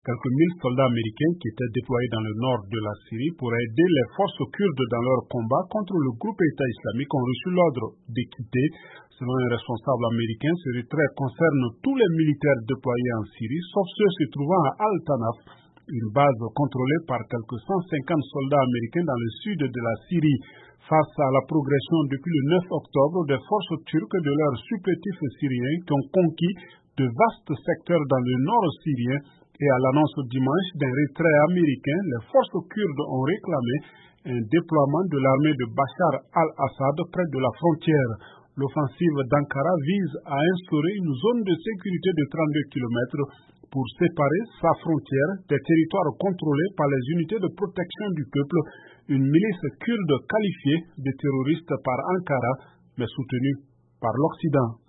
Quelques mille soldats américains qui étaient déployés dans le nord de la Syrie pour aider les forces kurdes dans leur combat contre le groupe État islamique ont reçu l'ordre de quitter. Selon un responsable américain, ce retrait concerne tous les militaires déployés en Syrie, sauf ceux se trouvant à Al-Tanaf, une base contrôlée par quelques 150 soldats américains dans le sud de la Syrie. Face à la progression depuis le 9 octobre des forces turques de leurs supplétifs syriens qui ont conquis de vastes secteurs dans le nord syrien, et à l'annonce dimanche d'un retrait américain, les forces kurdes ont réclamé un déploiement de l'armée de Bachar al-Assad près de la frontière. L'offensive d'Ankara vise à instaurer une zone de sécurité de 32 km pour séparer sa frontière des territoires contrôlés par les unités de protection du peuple, une milice kurde qualifiée de terroriste par Ankara, mais soutenue par l'Occident.